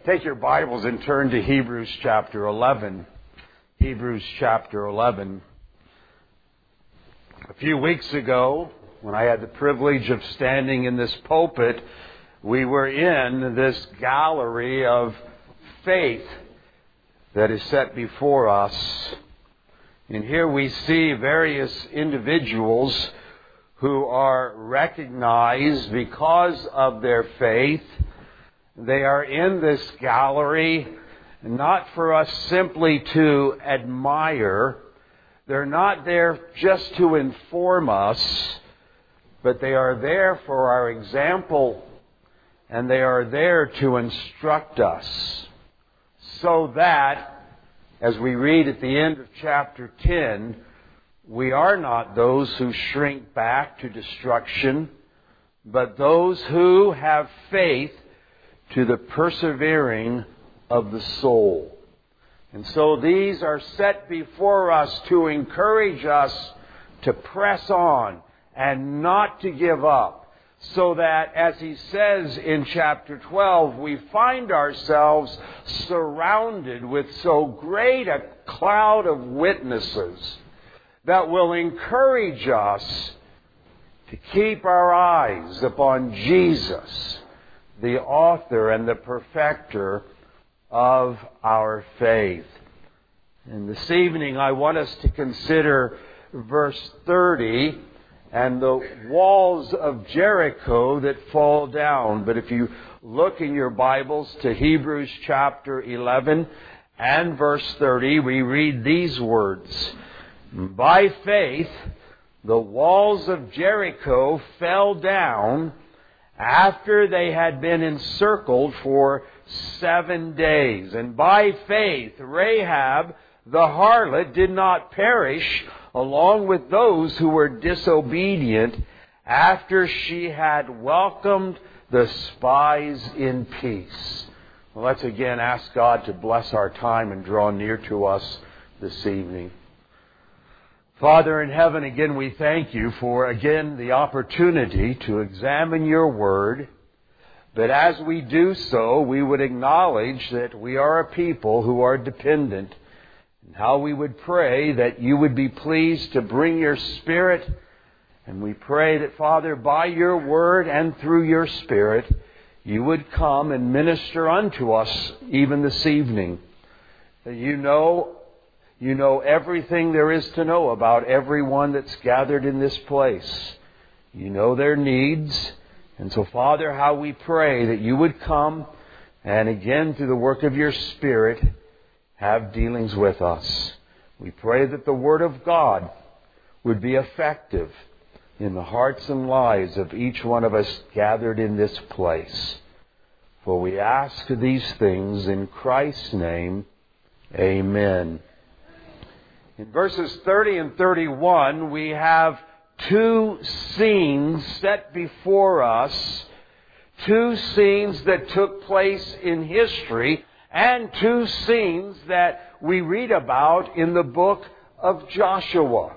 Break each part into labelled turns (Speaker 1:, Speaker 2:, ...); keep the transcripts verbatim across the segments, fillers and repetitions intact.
Speaker 1: Take your Bibles and turn to Hebrews chapter eleven. Hebrews chapter eleven. A few weeks ago, when I had the privilege of standing in this pulpit, we were in this gallery of faith that is set before us. And here we see various individuals who are recognized because of their faith. They are in this gallery not for us simply to admire. They're not there just to inform us, but they are there for our example, and they are there to instruct us, so that, as we read at the end of chapter ten, we are not those who shrink back to destruction, but those who have faith to the persevering of the soul. And so these are set before us to encourage us to press on and not to give up, so that, as he says in chapter twelve, we find ourselves surrounded with so great a cloud of witnesses that will encourage us to keep our eyes upon Jesus, the author and the perfecter of our faith. And this evening I want us to consider verse thirty and the walls of Jericho that fall down. But if you look in your Bibles to Hebrews chapter eleven and verse thirty, we read these words: "By faith the walls of Jericho fell down after they had been encircled for seven days. And by faith Rahab the harlot did not perish along with those who were disobedient, after she had welcomed the spies in peace." Well, let's again ask God to bless our time and draw near to us this evening. Father in heaven, again we thank you for, again, the opportunity to examine your word. But as we do so, we would acknowledge that we are a people who are dependent, and how we would pray that you would be pleased to bring your Spirit. And we pray that, Father, by your word and through your Spirit, you would come and minister unto us even this evening. That you know You know everything there is to know about everyone that's gathered in this place. You know their needs. And so, Father, how we pray that you would come and again, through the work of your Spirit, have dealings with us. We pray that the Word of God would be effective in the hearts and lives of each one of us gathered in this place. For we ask these things in Christ's name. Amen. In verses thirty and thirty-one, we have two scenes set before us, two scenes that took place in history, and two scenes that we read about in the book of Joshua.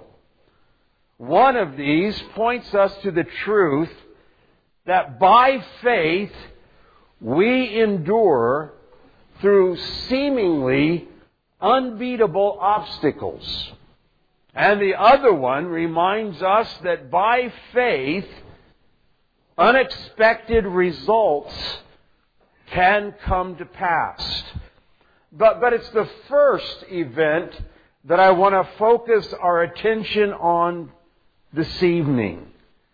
Speaker 1: One of these points us to the truth that by faith we endure through seemingly unbeatable obstacles. And the other one reminds us that by faith, unexpected results can come to pass. But, but it's the first event that I want to focus our attention on this evening.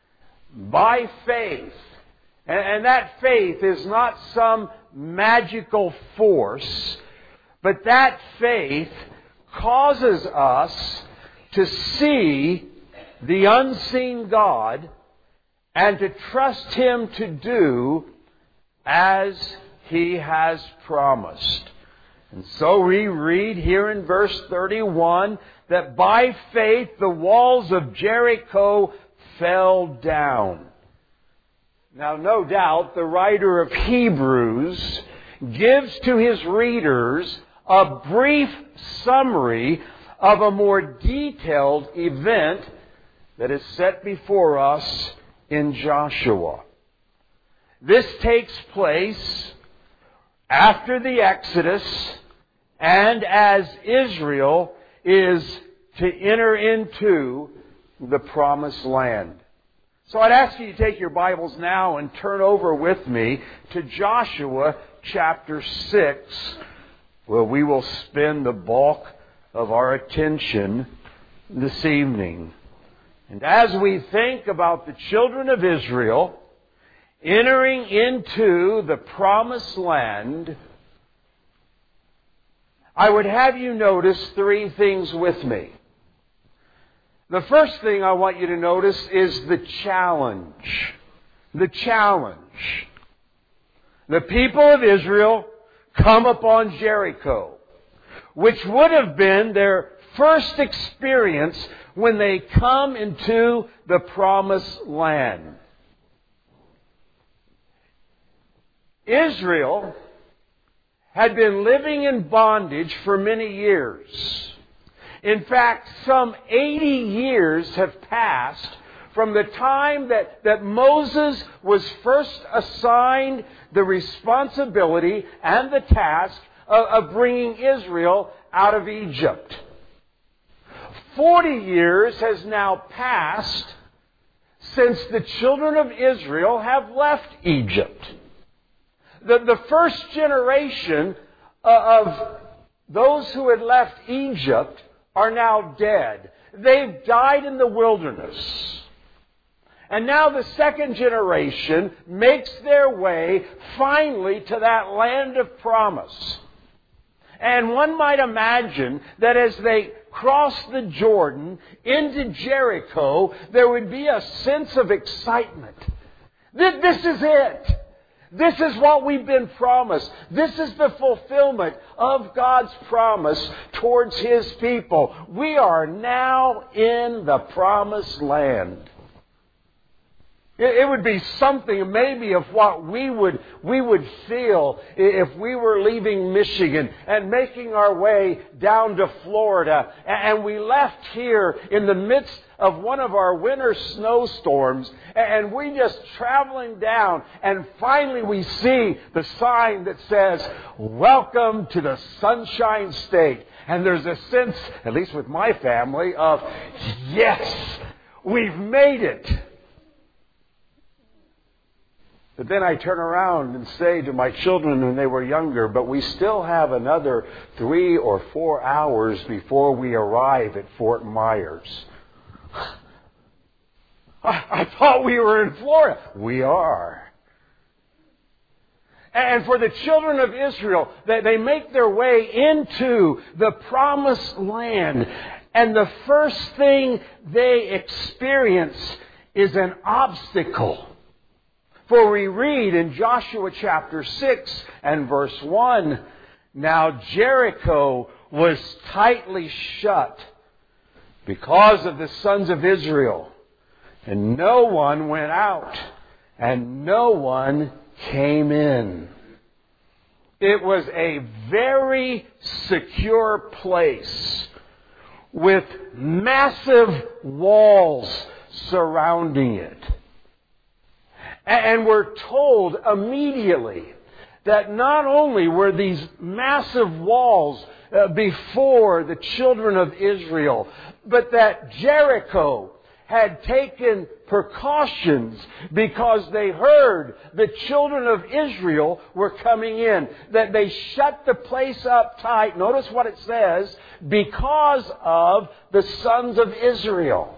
Speaker 1: By faith. And, and that faith is not some magical force, but that faith causes us to see the unseen God and to trust Him to do as He has promised. And so we read here in verse thirty-one that by faith the walls of Jericho fell down. Now, no doubt the writer of Hebrews gives to his readers a brief summary of a more detailed event that is set before us in Joshua. This takes place after the Exodus and as Israel is to enter into the Promised Land. So I'd ask you to take your Bibles now and turn over with me to Joshua chapter six, where we will spend the bulk of our attention this evening. And as we think about the children of Israel entering into the Promised Land, I would have you notice three things with me. The first thing I want you to notice is the challenge. The challenge. The people of Israel come upon Jericho, which would have been their first experience when they come into the Promised Land. Israel had been living in bondage for many years. In fact, some eighty years have passed from the time that, that Moses was first assigned the responsibility and the task of, of bringing Israel out of Egypt. Forty years has now passed since the children of Israel have left Egypt. The, the first generation of those who had left Egypt are now dead. They've died in the wilderness. And now the second generation makes their way finally to that land of promise. And one might imagine that as they cross the Jordan into Jericho, there would be a sense of excitement. This is it. This is what we've been promised. This is the fulfillment of God's promise towards His people. We are now in the Promised Land. It would be something maybe of what we would we would feel if we were leaving Michigan and making our way down to Florida, and we left here in the midst of one of our winter snowstorms, and we just traveling down, and finally we see the sign that says, "Welcome to the Sunshine State." And there's a sense, at least with my family, of, yes, we've made it. But then I turn around and say to my children when they were younger, but we still have another three or four hours before we arrive at Fort Myers. I, I thought we were in Florida. We are. And for the children of Israel, they, they make their way into the Promised Land. And the first thing they experience is an obstacle. For we read in Joshua chapter six and verse one, "Now Jericho was tightly shut because of the sons of Israel, and no one went out, and no one came in." It was a very secure place with massive walls surrounding it. And we're told immediately that not only were these massive walls uh, before the children of Israel, but that Jericho had taken precautions because they heard the children of Israel were coming in. That they shut the place up tight. Notice what it says, because of the sons of Israel.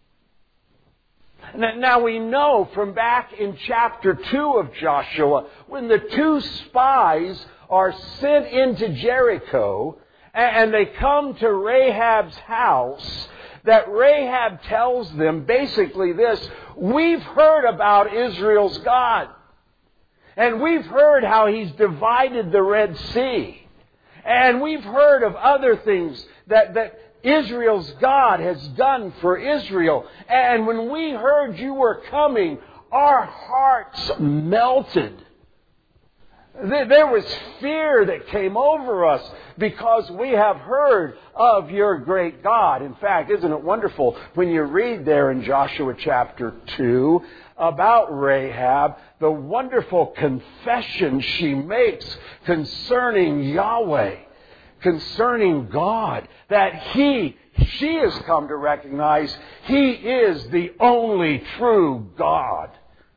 Speaker 1: Now we know from back in chapter two of Joshua, when the two spies are sent into Jericho and they come to Rahab's house, that Rahab tells them basically this: we've heard about Israel's God. And we've heard how He's divided the Red Sea. And we've heard of other things that, that Israel's God has done for Israel. And when we heard you were coming, our hearts melted. There was fear that came over us because we have heard of your great God. In fact, isn't it wonderful when you read there in Joshua chapter two about Rahab, the wonderful confession she makes concerning Yahweh, concerning God, that He, she has come to recognize He is the only true God.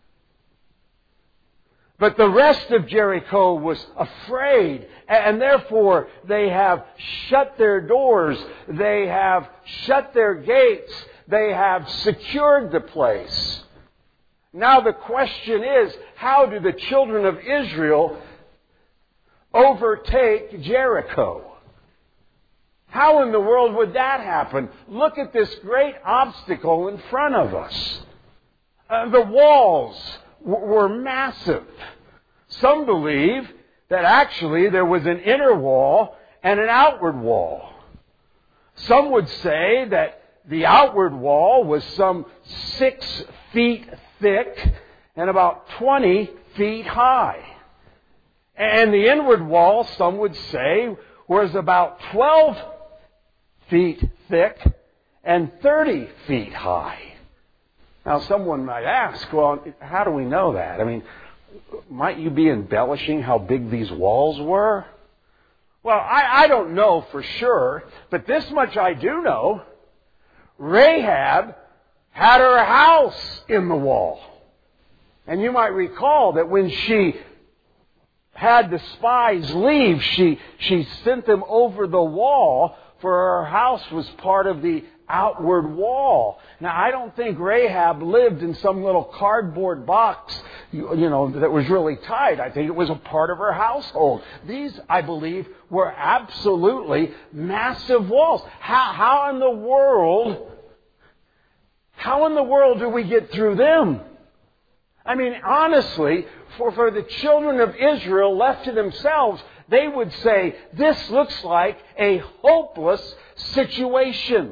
Speaker 1: But the rest of Jericho was afraid, and therefore they have shut their doors, they have shut their gates, they have secured the place. Now the question is, how do the children of Israel overtake Jericho? How in the world would that happen? Look at this great obstacle in front of us. Uh, the walls were massive. Some believe that actually there was an inner wall and an outward wall. Some would say that the outward wall was some six feet thick and about twenty feet high. And the inward wall, some would say, was about twelve feet thick and thirty feet high. Now, someone might ask, well, how do we know that? I mean, might you be embellishing how big these walls were? Well, I, I don't know for sure, but this much I do know. Rahab had her house in the wall. And you might recall that when she had the spies leave, she, she sent them over the wall, for her house was part of the outward wall. Now, I don't think Rahab lived in some little cardboard box, you, you know, that was really tight. I think it was a part of her household. These, I believe, were absolutely massive walls. How, how in the world, how in the world do we get through them? I mean, honestly, for, for the children of Israel left to themselves, they would say, this looks like a hopeless situation.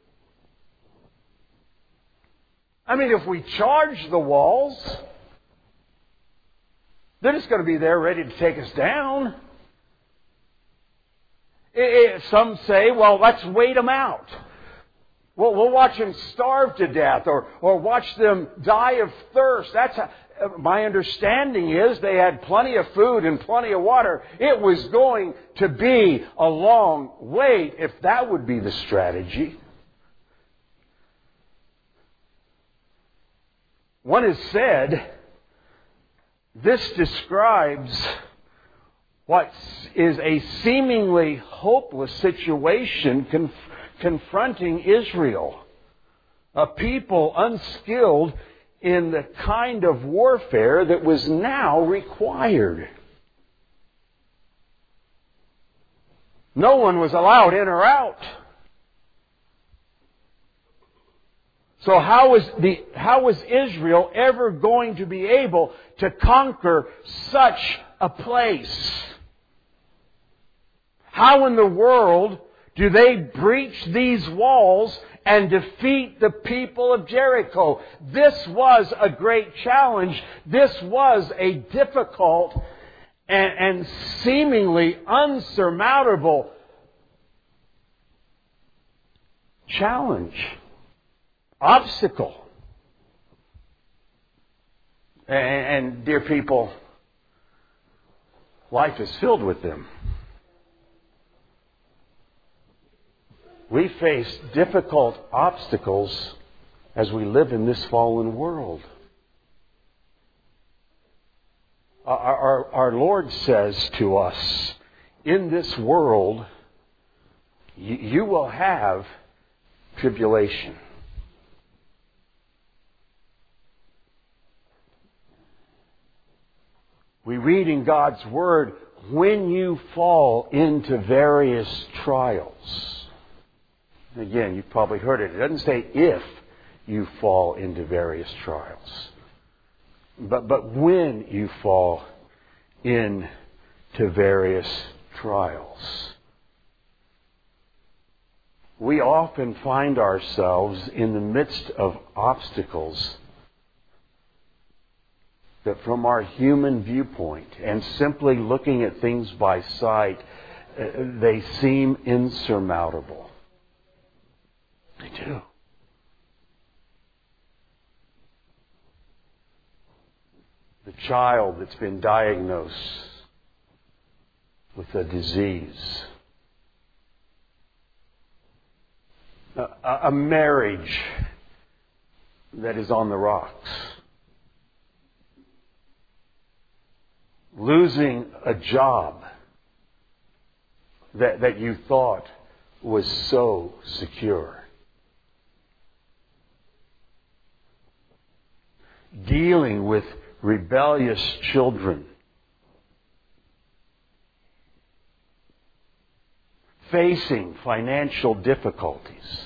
Speaker 1: I mean, if we charge the walls, they're just going to be there ready to take us down. It, it, some say, well, let's wait them out. Well, we'll watch them starve to death or, or watch them die of thirst. That's how, my understanding is they had plenty of food and plenty of water. It was going to be a long wait if that would be the strategy. One has said, this describes what is a seemingly hopeless situation conf- confronting Israel. A people unskilled in the kind of warfare that was now required. No one was allowed in or out. So how was the how was Israel ever going to be able to conquer such a place? How in the world do they breach these walls and defeat the people of Jericho? This was a great challenge. This was a difficult and, and seemingly unsurmountable challenge. Obstacle. And, and dear people, life is filled with them. We face difficult obstacles as we live in this fallen world. Our, our, our Lord says to us, in this world, you, you will have tribulation. We read in God's Word, when you fall into various trials. Again, you've probably heard it. It doesn't say if you fall into various trials. But, but when you fall into various trials. We often find ourselves in the midst of obstacles that from our human viewpoint and simply looking at things by sight, they seem insurmountable. They do. the child that's been diagnosed with a disease, a, a marriage that is on the rocks, losing a job that, that you thought was so secure, dealing with rebellious children, facing financial difficulties.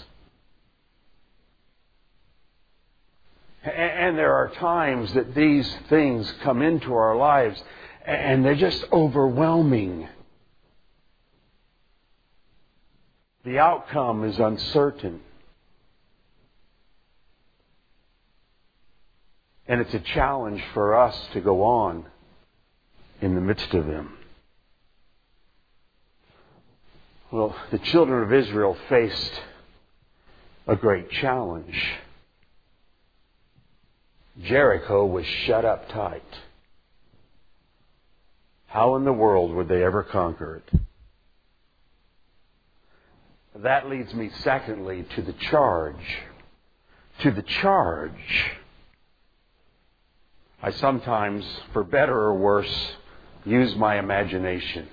Speaker 1: And there are times that these things come into our lives and they're just overwhelming. The outcome is uncertain. And it's a challenge for us to go on in the midst of them. Well, the children of Israel faced a great challenge. Jericho was shut up tight. How in the world would they ever conquer it? That leads me, secondly, to the charge. To the charge. I sometimes, for better or worse, use my imagination.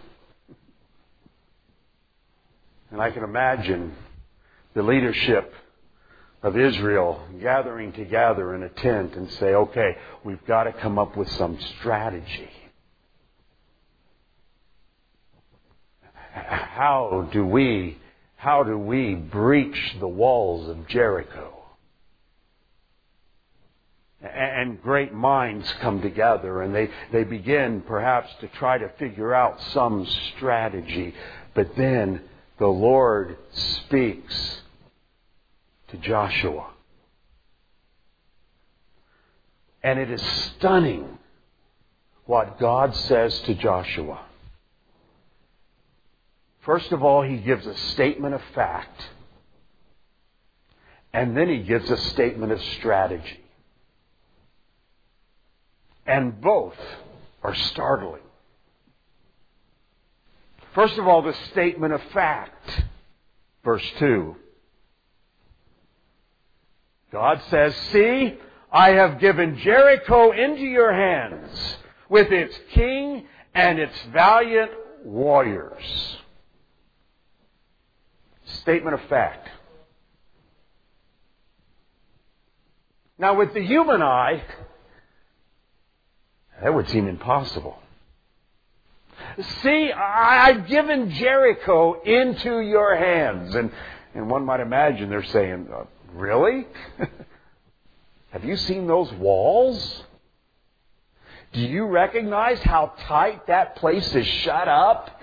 Speaker 1: And I can imagine the leadership of Israel gathering together in a tent and say, okay, we've got to come up with some strategy. How do we, how do we breach the walls of Jericho? And great minds come together and they, they begin perhaps to try to figure out some strategy. But then the Lord speaks to Joshua. And it is stunning what God says to Joshua. First of all, He gives a statement of fact. And then He gives a statement of strategy. And both are startling. First of all, the statement of fact. Verse two. God says, see, I have given Jericho into your hands with its king and its valiant warriors. Statement of fact. Now, with the human eye, that would seem impossible. See, I've given Jericho into your hands. And, and one might imagine they're saying, uh, really? Have you seen those walls? Do you recognize how tight that place is shut up?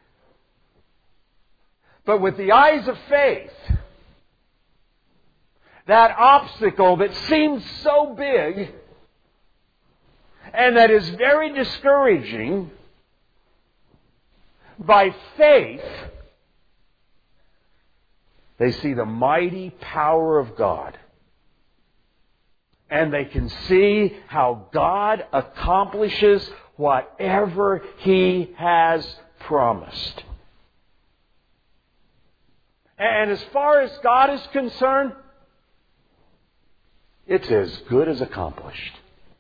Speaker 1: But with the eyes of faith, that obstacle that seems so big and that is very discouraging, by faith, they see the mighty power of God. And they can see how God accomplishes whatever He has promised. And as far as God is concerned, it's as good as accomplished.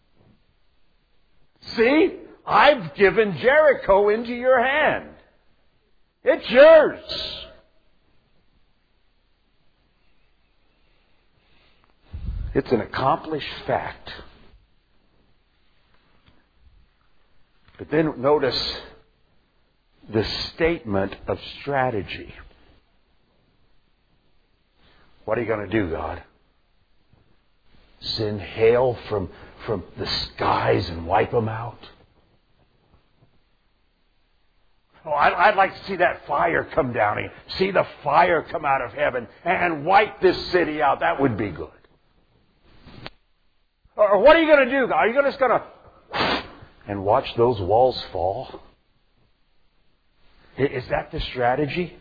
Speaker 1: See, I've given Jericho into your hand. It's yours. It's an accomplished fact. But then notice the statement of strategy. What are you going to do, God? Send hail from, from the skies and wipe them out? Oh, I'd like to see that fire come down and see the fire come out of heaven and wipe this city out. That would be good. Or what are you going to do, God? Are you just going to and watch those walls fall? Is that the strategy?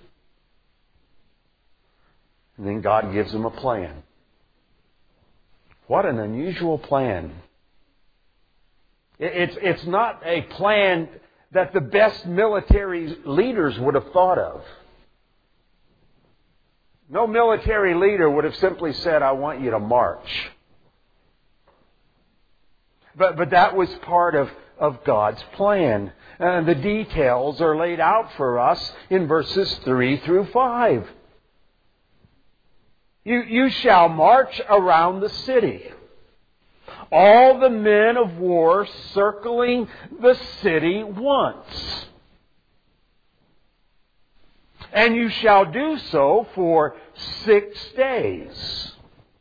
Speaker 1: And then God gives them a plan. What an unusual plan. It's, it's not a plan that the best military leaders would have thought of. No military leader would have simply said, I want you to march. But, but that was part of, of God's plan. And the details are laid out for us in verses three through five. You, you shall march around the city, all the men of war circling the city once. And you shall do so for six days.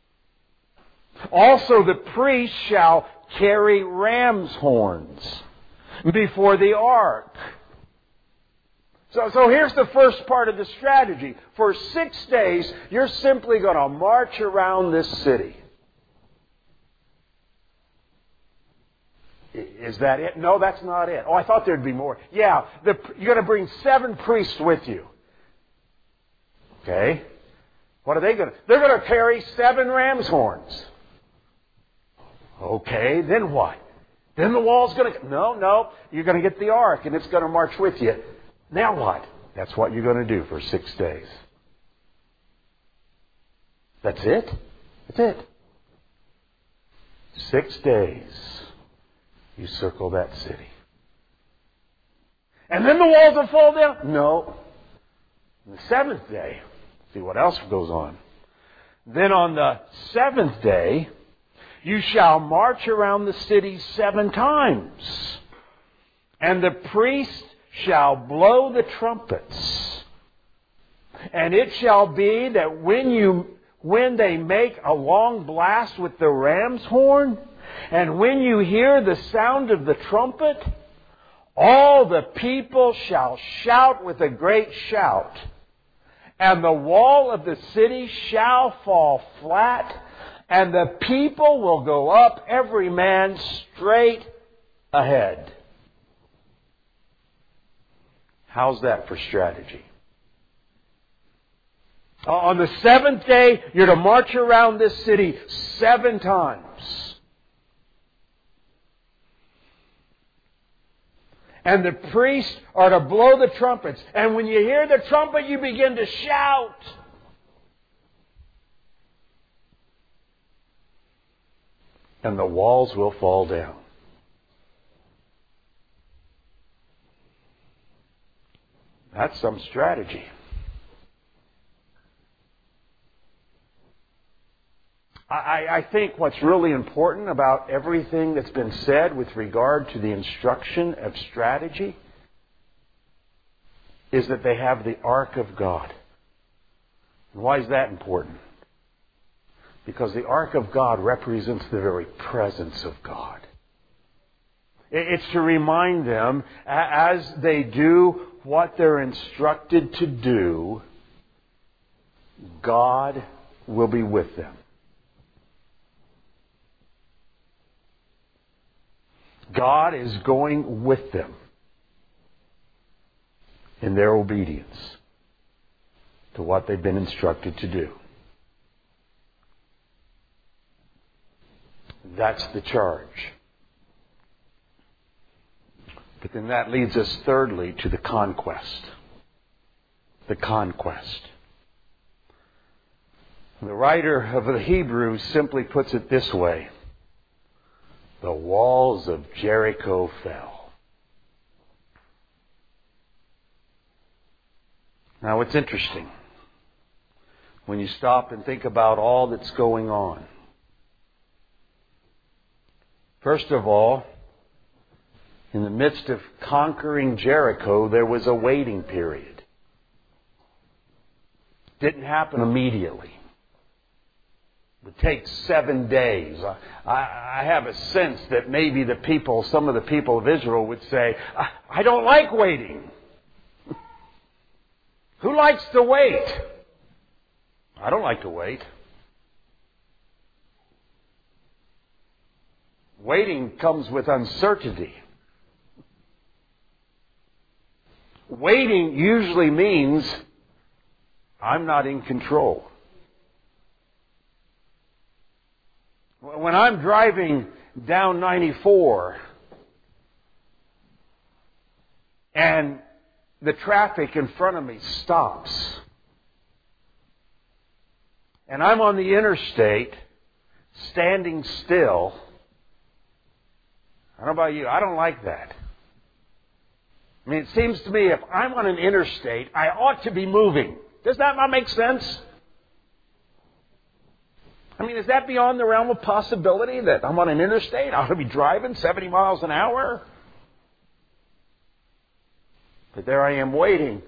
Speaker 1: Also the priest shall carry ram's horns before the ark. So, so here's the first part of the strategy. For six days, you're simply going to march around this city. Is that it? No, that's not it. Oh, I thought there'd be more. Yeah, the, you're going to bring seven priests with you. Okay. What are they going to? They're going to carry seven ram's horns. Okay, then what? Then the wall's going to... No, no. You're going to get the ark and it's going to march with you. Now what? That's what you're going to do for six days. That's it? That's it. Six days. You circle that city. And then the walls will fall down? No. On the seventh day, see what else goes on. Then on the seventh day, you shall march around the city seven times. And the priest shall blow the trumpets. And it shall be that when you when they make a long blast with the ram's horn, and when you hear the sound of the trumpet, all the people shall shout with a great shout, and the wall of the city shall fall flat, and the people will go up every man straight ahead. How's that for strategy? On the seventh day, you're to march around this city seven times. And the priests are to blow the trumpets. And when you hear the trumpet, you begin to shout. And the walls will fall down. That's some strategy. I, I think what's really important about everything that's been said with regard to the instruction of strategy is that they have the Ark of God. And why is that important? Because the Ark of God represents the very presence of God. It's to remind them, as they do what they're instructed to do, God will be with them. God is going with them in their obedience to what they've been instructed to do. That's the charge. But then that leads us thirdly to the conquest. The conquest. The writer of the Hebrews simply puts it this way. The walls of Jericho fell. Now it's interesting when you stop and think about all that's going on. First of all, in the midst of conquering Jericho, there was a waiting period. It didn't happen immediately. It would take seven days. I, I have a sense that maybe the people, some of the people of Israel would say, I, I don't like waiting. Who likes to wait? I don't like to wait. Waiting comes with uncertainty. Waiting usually means I'm not in control. When I'm driving down ninety-four and the traffic in front of me stops. And I'm on the interstate, standing still. I don't know about you, I don't like that. I mean, it seems to me if I'm on an interstate, I ought to be moving. Does that not make sense? I mean, is that beyond the realm of possibility that I'm on an interstate? I ought to be driving seventy miles an hour? But there I am waiting.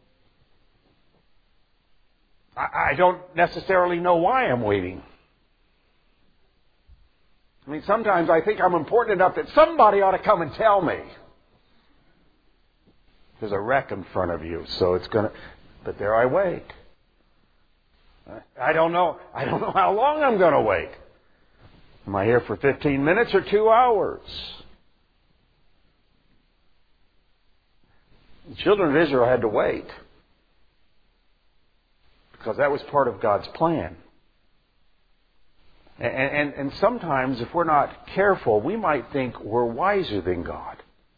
Speaker 1: I, I don't necessarily know why I'm waiting. I mean, sometimes I think I'm important enough that somebody ought to come and tell me. There's a wreck in front of you, so it's going to... But there I wait. I don't know. I don't know how long I'm going to wait. Am I here for fifteen minutes or two hours? The children of Israel had to wait because that was part of God's plan. And, and, and sometimes, if we're not careful, we might think we're wiser than God.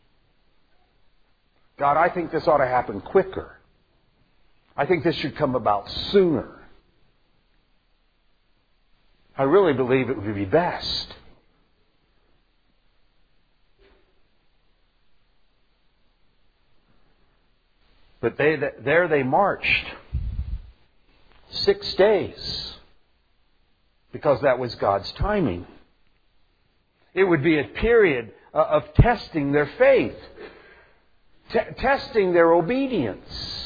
Speaker 1: God, I think this ought to happen quicker. I think this should come about sooner. I really believe it would be best. But they, there they marched six days because that was God's timing. It would be a period of testing their faith, t- testing their obedience.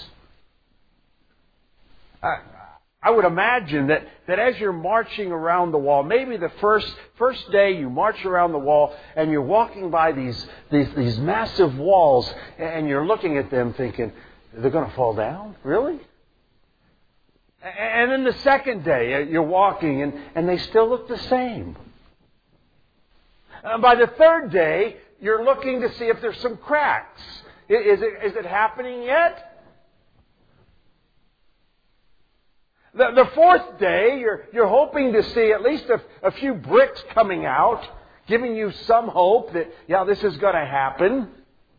Speaker 1: I, I would imagine that, that as you're marching around the wall, maybe the first first day you march around the wall and you're walking by these, these, these massive walls and you're looking at them thinking, they're going to fall down? Really? And then the second day you're walking and, and they still look the same. And by the third day, you're looking to see if there's some cracks. Is it, is it happening yet? The, the fourth day, you're, you're hoping to see at least a, a few bricks coming out, giving you some hope that, yeah, this is going to happen.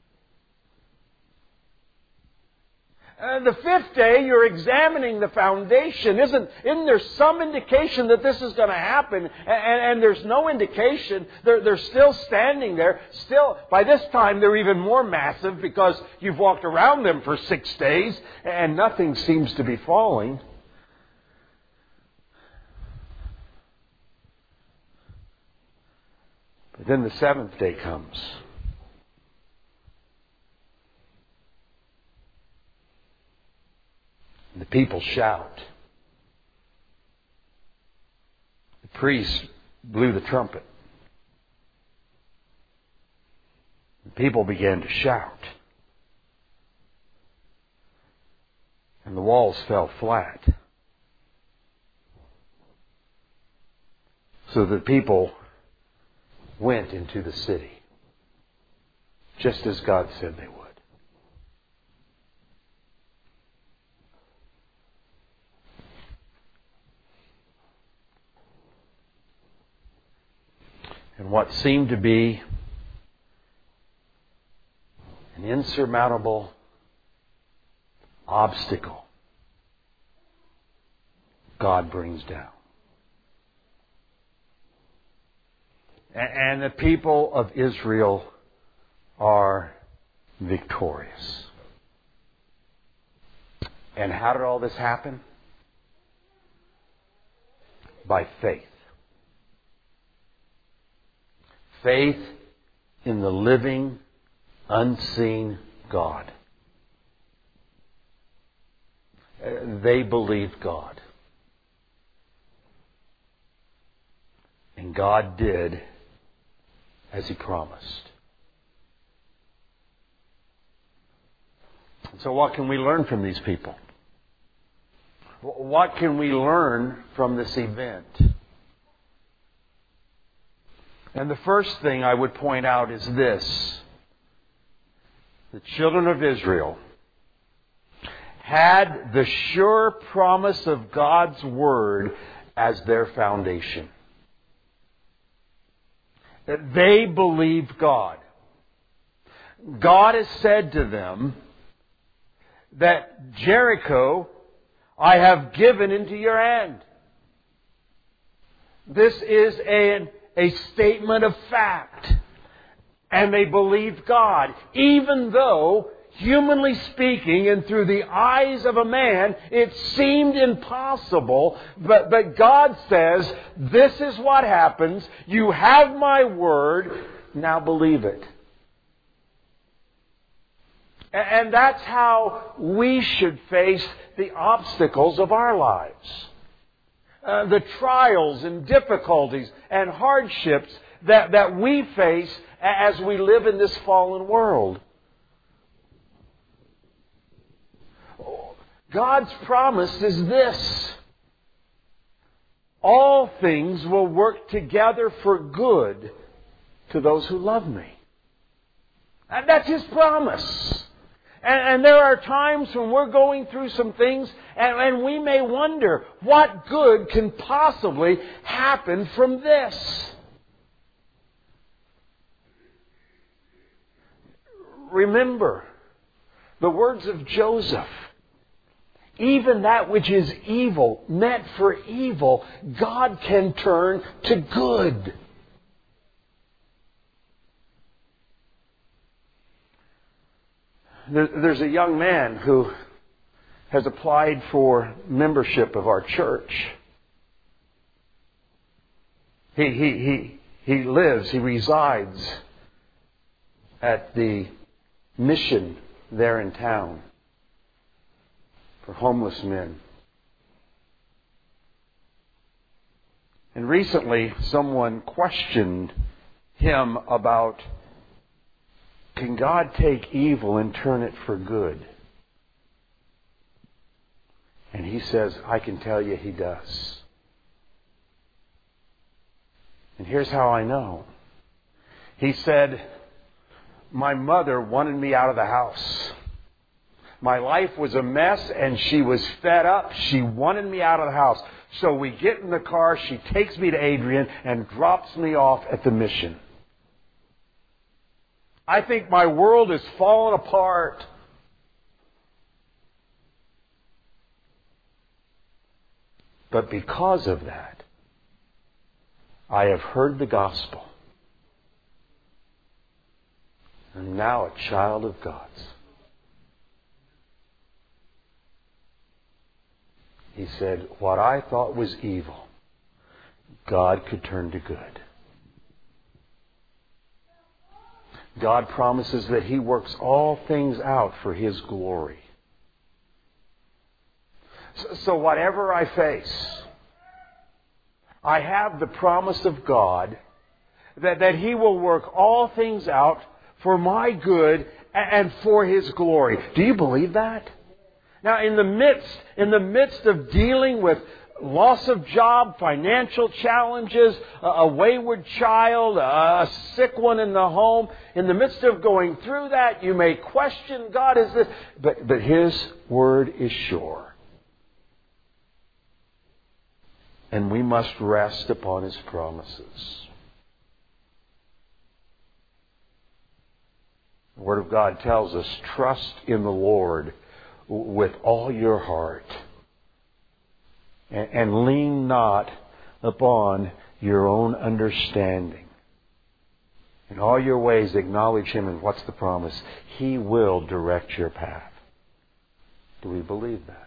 Speaker 1: Uh, the fifth day, you're examining the foundation. Isn't, isn't there some indication that this is going to happen? And, and there's no indication. They're, they're still standing there. Still, by this time, they're even more massive because you've walked around them for six days and nothing seems to be falling. But then the seventh day comes. The people shout. The priest blew the trumpet. The people began to shout. And the walls fell flat. So the people went into the city, just as God said they would. And what seemed to be an insurmountable obstacle, God brings down. And the people of Israel are victorious. And how did all this happen? By faith. Faith in the living, unseen God. They believed God. And God did as He promised. So what can we learn from these people? What can we learn from this event? And the first thing I would point out is this. The children of Israel had the sure promise of God's Word as their foundation. That they believed God. God has said to them that Jericho I have given into your hand. This is a, a statement of fact. And they believed God, even though, humanly speaking, and through the eyes of a man, it seemed impossible. But, but God says, this is what happens. You have my word. Now believe it. And that's how we should face the obstacles of our lives. Uh, the trials and difficulties and hardships that, that we face as we live in this fallen world. God's promise is this: all things will work together for good to those who love me. And that's His promise. And, and there are times when we're going through some things and, and we may wonder, what good can possibly happen from this? Remember the words of Joseph. Even that which is evil, meant for evil, God can turn to good. There's a young man who has applied for membership of our church. He, he, he, he lives, he resides at the mission there in town for homeless men. And recently someone questioned him about, can God take evil and turn it for good? And he says, I can tell you He does. And here's how I know. He said, my mother wanted me out of the house. My life was a mess and she was fed up. She wanted me out of the house. So we get in the car, she takes me to Adrian and drops me off at the mission. I think my world is falling apart. But because of that, I have heard the gospel. I'm now a child of God's. He said, what I thought was evil, God could turn to good. God promises that He works all things out for His glory. So, so whatever I face, I have the promise of God that, that He will work all things out for my good and for His glory. Do you believe that? Now, in the midst, in the midst of dealing with loss of job, financial challenges, a wayward child, a sick one in the home, in the midst of going through that, you may question God, is this? But, but His word is sure. And we must rest upon His promises. The Word of God tells us, trust in the Lord with all your heart. And, and lean not upon your own understanding. In all your ways acknowledge Him, and what's the promise? He will direct your path. Do we believe that?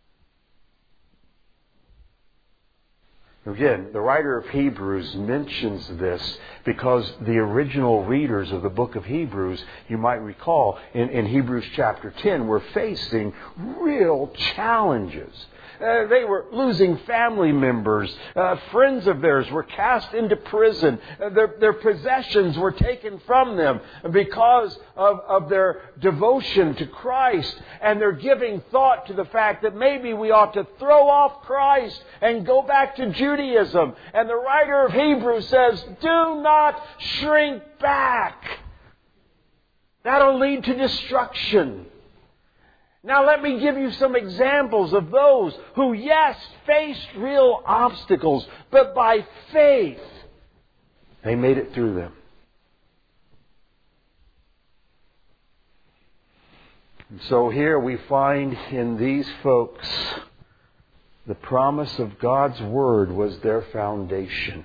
Speaker 1: Again, the writer of Hebrews mentions this because the original readers of the book of Hebrews, you might recall, in, in Hebrews chapter ten, were facing real challenges. Uh, they were losing family members. Uh, friends of theirs were cast into prison. Uh, their, their possessions were taken from them because of, of their devotion to Christ. And they're giving thought to the fact that maybe we ought to throw off Christ and go back to Judaism. And the writer of Hebrews says, do not shrink back. That'll lead to destruction. Now let me give you some examples of those who, yes, faced real obstacles, but by faith, they made it through them. And so here we find in these folks the promise of God's Word was their foundation.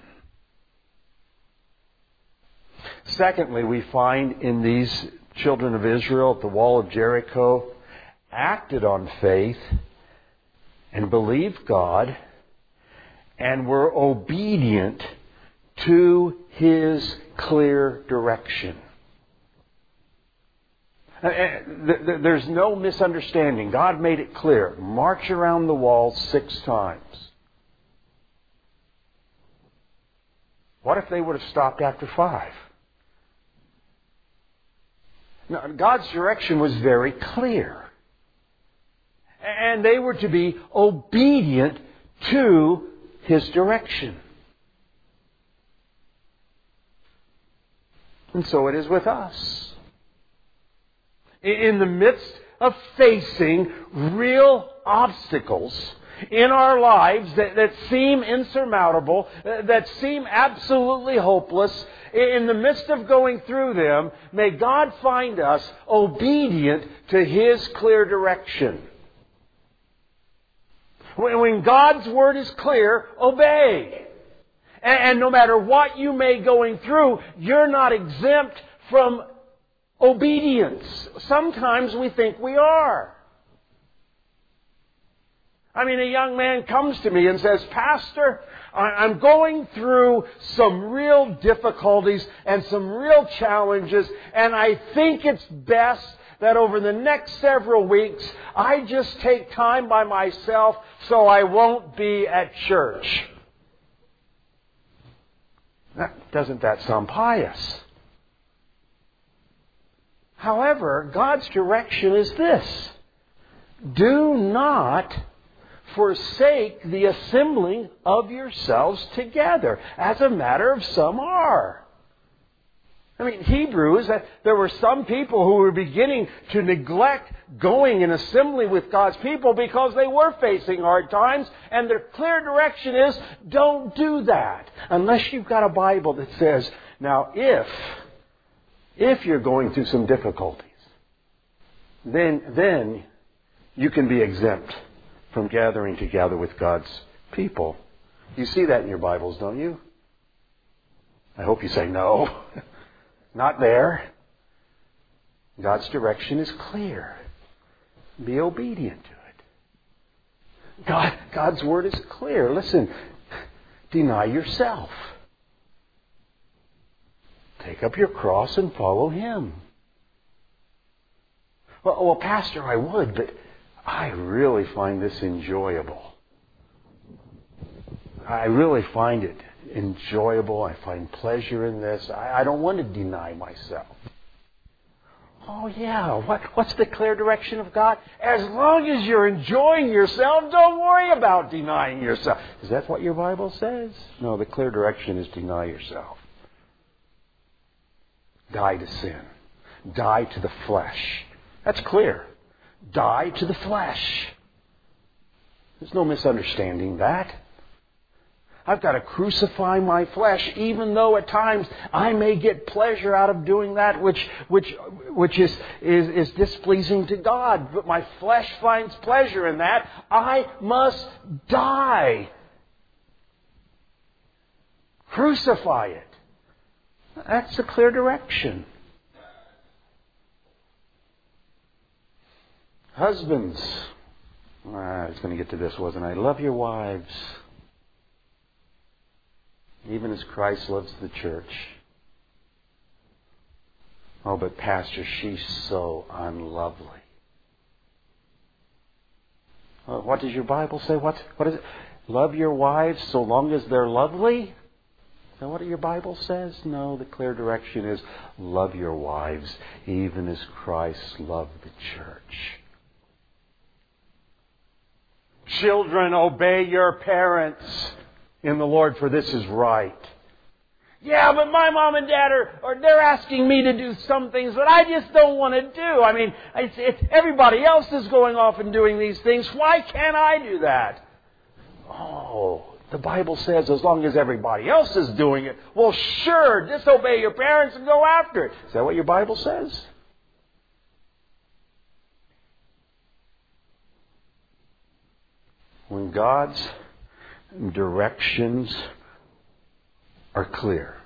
Speaker 1: Secondly, we find in these children of Israel at the wall of Jericho acted on faith and believed God and were obedient to His clear direction. There's no misunderstanding. God made it clear. March around the wall six times. What if they would have stopped after five? Now, God's direction was very clear. And they were to be obedient to His direction. And so it is with us. In the midst of facing real obstacles in our lives that, that seem insurmountable, that seem absolutely hopeless, in the midst of going through them, may God find us obedient to His clear direction. When God's Word is clear, obey. And no matter what you may be going through, you're not exempt from obedience. Sometimes we think we are. I mean, a young man comes to me and says, Pastor, I'm going through some real difficulties and some real challenges, and I think it's best that over the next several weeks, I just take time by myself so I won't be at church. Now, doesn't that sound pious? However, God's direction is this. Do not forsake the assembling of yourselves together, as a matter of some are. I mean, Hebrews, there were some people who were beginning to neglect going and assembling with God's people because they were facing hard times, and their clear direction is, don't do that. Unless you've got a Bible that says, now if, if you're going through some difficulties, then, then you can be exempt from gathering together with God's people. You see that in your Bibles, don't you? I hope you say no. Not there. God's direction is clear. Be obedient to it. God, God's Word is clear. Listen, deny yourself. Take up your cross and follow Him. Well, well, Pastor, I would, but I really find this enjoyable. I really find it enjoyable. I find pleasure in this. I, I don't want to deny myself. Oh, yeah. What, what's the clear direction of God? As long as you're enjoying yourself, don't worry about denying yourself. Is that what your Bible says? No, the clear direction is deny yourself. Die to sin. Die to the flesh. That's clear. Die to the flesh. There's no misunderstanding that. I've got to crucify my flesh, even though at times I may get pleasure out of doing that which which which is, is, is displeasing to God. But my flesh finds pleasure in that. I must die. Crucify it. That's the clear direction. Husbands. I was going to get to this, wasn't I? Love your wives, even as Christ loves the church. Oh, but Pastor, she's so unlovely. Well, what does your Bible say? What, what is it? Love your wives so long as they're lovely? Is that what your Bible says? No, the clear direction is love your wives even as Christ loved the church. Children, obey your parents in the Lord, for this is right. Yeah, but my mom and dad are, are they're asking me to do some things that I just don't want to do. I mean, it's, it's, everybody else is going off and doing these things. Why can't I do that? Oh, the Bible says as long as everybody else is doing it, well, sure, disobey your parents and go after it. Is that what your Bible says? When God's directions are clear.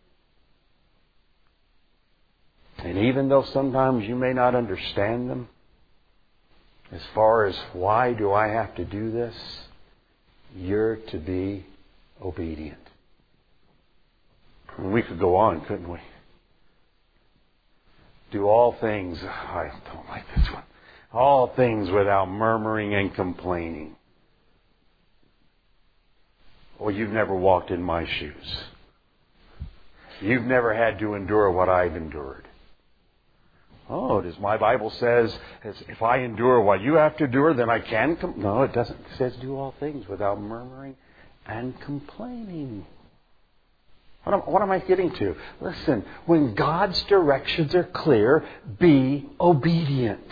Speaker 1: And even though sometimes you may not understand them, as far as why do I have to do this, you're to be obedient. And we could go on, couldn't we? Do all things, I don't like this one, all things without murmuring and complaining. Well, you've never walked in my shoes. You've never had to endure what I've endured. Oh, does my Bible says if I endure what you have to endure, then I can come? No, it doesn't. It says do all things without murmuring and complaining. What am, what am I getting to? Listen, when God's directions are clear, be obedient.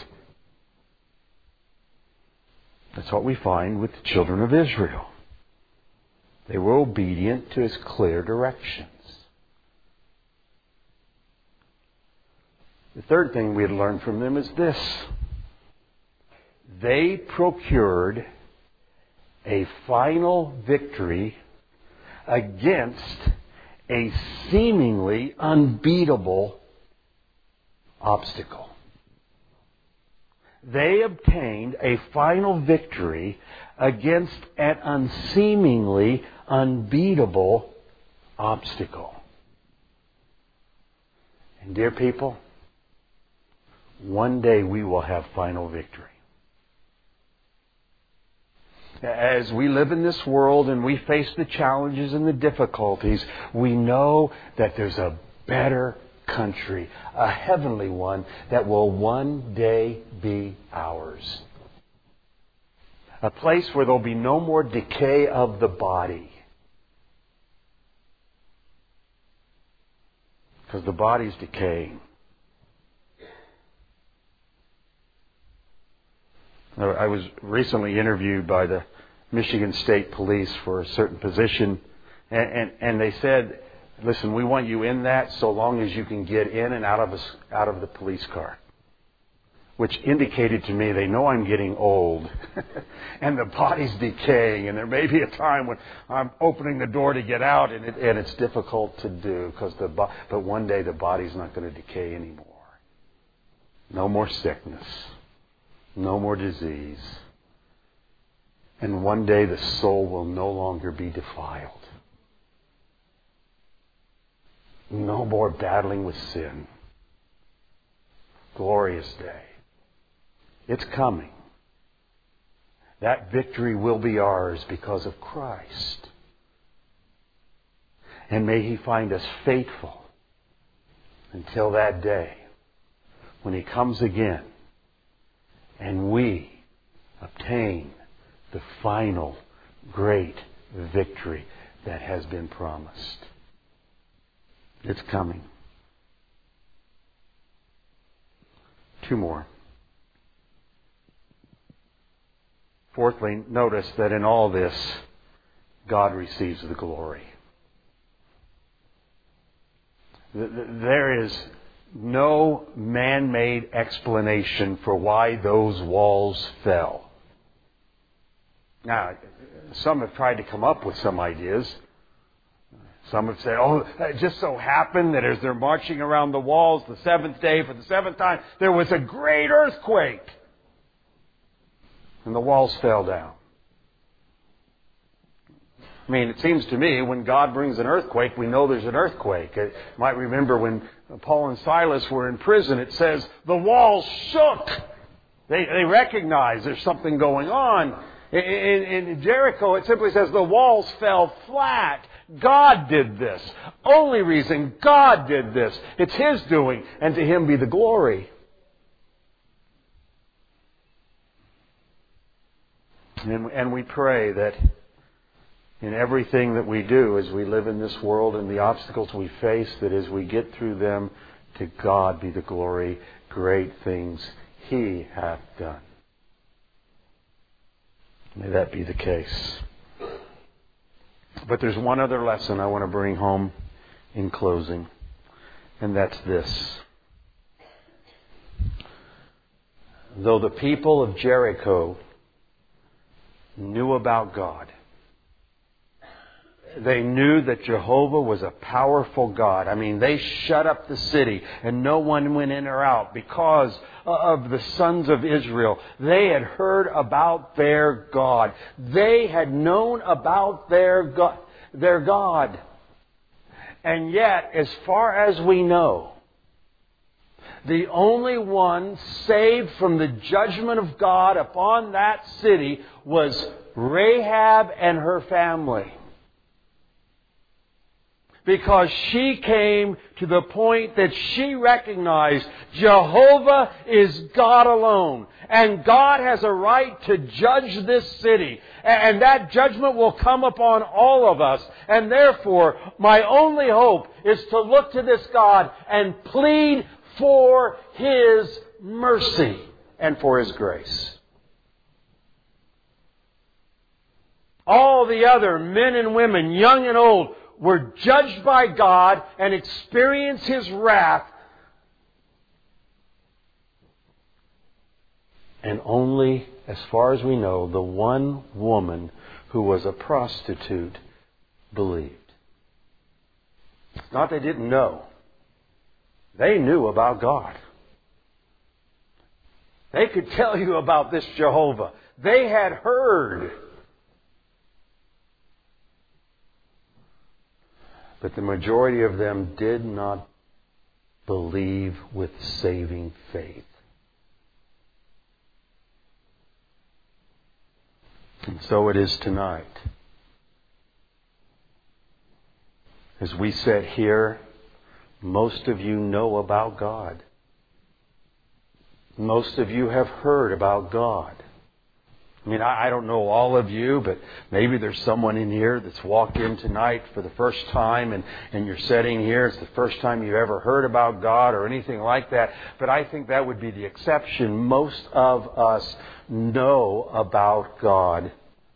Speaker 1: That's what we find with the children of Israel. They were obedient to His clear directions. The third thing we had learned from them is this. They procured a final victory against a seemingly unbeatable obstacle. They obtained a final victory against an unseemingly unbeatable obstacle. And dear people, one day we will have final victory. As we live in this world and we face the challenges and the difficulties, we know that there's a better country, a heavenly one, that will one day be ours. A place where there'll be no more decay of the body. Because the body's decaying. I was recently interviewed by the Michigan State Police for a certain position, and, and, and they said, listen, we want you in that so long as you can get in and out of, a, out of the police car. Which indicated to me they know I'm getting old and the body's decaying, and there may be a time when I'm opening the door to get out and, it, and it's difficult to do, because the bo- but one day the body's not going to decay anymore. No more sickness. No more disease. And one day the soul will no longer be defiled. No more battling with sin. Glorious day. It's coming. That victory will be ours because of Christ. And may He find us faithful until that day when He comes again and we obtain the final great victory that has been promised. It's coming. Two more. Fourthly, notice that in all this, God receives the glory. There is no man-made explanation for why those walls fell. Now, some have tried to come up with some ideas. Some have said, oh, it just so happened that as they're marching around the walls the seventh day for the seventh time, there was a great earthquake. And the walls fell down. I mean, it seems to me when God brings an earthquake, we know there's an earthquake. You might remember when Paul and Silas were in prison, it says the walls shook. They, they recognize there's something going on. In, in, in Jericho, it simply says the walls fell flat. God did this. Only reason God did this. It's His doing, and to Him be the glory. And, and we pray that in everything that we do as we live in this world and the obstacles we face, that as we get through them, to God be the glory, great things He hath done. May that be the case. But there's one other lesson I want to bring home in closing, and that's this. Though the people of Jericho knew about God. They knew that Jehovah was a powerful God. I mean, they shut up the city and no one went in or out because of the sons of Israel. They had heard about their God. They had known about their God. Their God. And yet, as far as we know, the only one saved from the judgment of God upon that city was Rahab and her family. Because she came to the point that she recognized Jehovah is God alone. And God has a right to judge this city. And that judgment will come upon all of us. And therefore, my only hope is to look to this God and plead for His mercy and for His grace. All the other men and women, young and old, were judged by God and experienced His wrath. And only, as far as we know, the one woman who was a prostitute believed. Not they didn't know. They knew about God. They could tell you about this Jehovah. They had heard. But the majority of them did not believe with saving faith. And so it is tonight. As we sit here, most of you know about God. Most of you have heard about God. I mean, I don't know all of you, but maybe there's someone in here that's walked in tonight for the first time and, and you're sitting here. It's the first time you've ever heard about God or anything like that. But I think that would be the exception. Most of us know about God.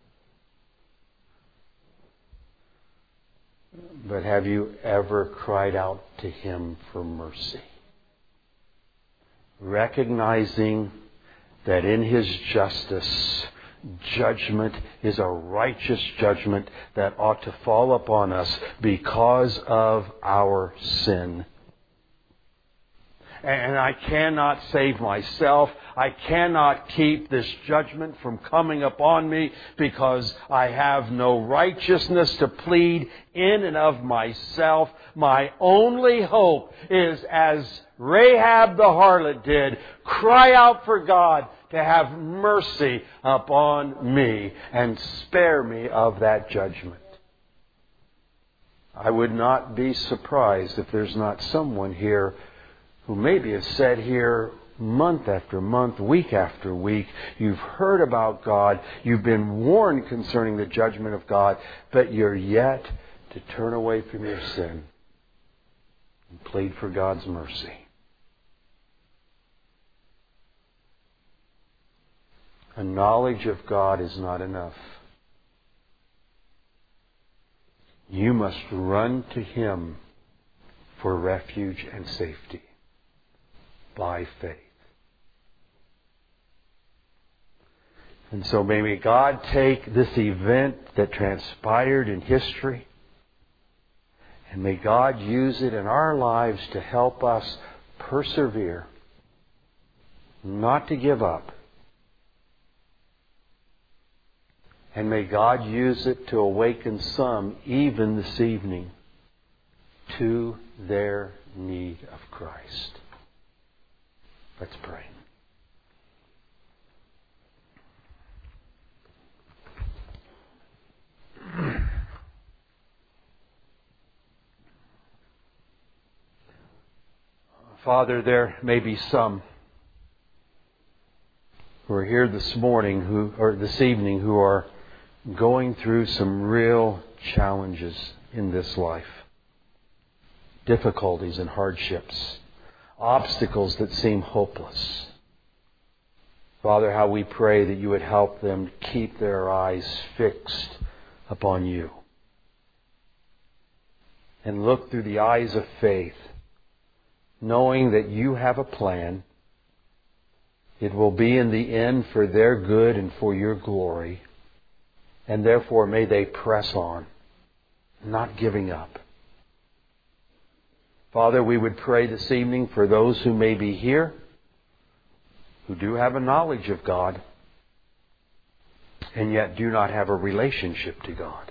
Speaker 1: But have you ever cried out to Him for mercy? Recognizing that in His justice, judgment is a righteous judgment that ought to fall upon us because of our sin. And I cannot save myself. I cannot keep this judgment from coming upon me because I have no righteousness to plead in and of myself. My only hope is, as Rahab the harlot did, cry out for God to have mercy upon me and spare me of that judgment. I would not be surprised if there's not someone here who maybe has sat here month after month, week after week. You've heard about God. You've been warned concerning the judgment of God, but you're yet to turn away from your sin and plead for God's mercy. A knowledge of God is not enough. You must run to Him for refuge and safety by faith. And so may God take this event that transpired in history and may God use it in our lives to help us persevere, not to give up. And may God use it to awaken some, even this evening, to their need of Christ. Let's pray. Father, there may be some who are here this morning, who or this evening, who are going through some real challenges in this life. Difficulties and hardships. Obstacles that seem hopeless. Father, how we pray that You would help them keep their eyes fixed upon You. And look through the eyes of faith, knowing that You have a plan. It will be in the end for their good and for Your glory. And therefore, may they press on, not giving up. Father, we would pray this evening for those who may be here, who do have a knowledge of God, and yet do not have a relationship to God.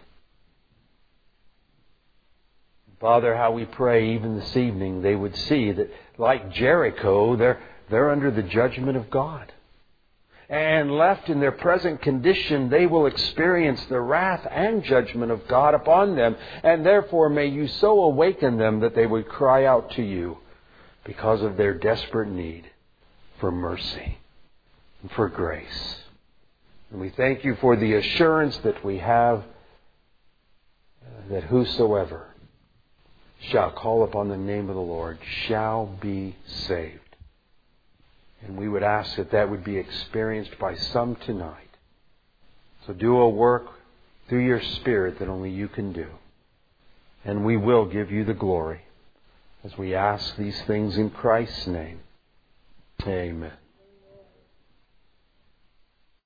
Speaker 1: Father, how we pray even this evening they would see that, like Jericho, they're, they're under the judgment of God. And left in their present condition, they will experience the wrath and judgment of God upon them. And therefore, may you so awaken them that they would cry out to you because of their desperate need for mercy and for grace. And we thank you for the assurance that we have that whosoever shall call upon the name of the Lord shall be saved. And we would ask that that would be experienced by some tonight. So do a work through your Spirit that only you can do. And we will give you the glory as we ask these things in Christ's name. Amen.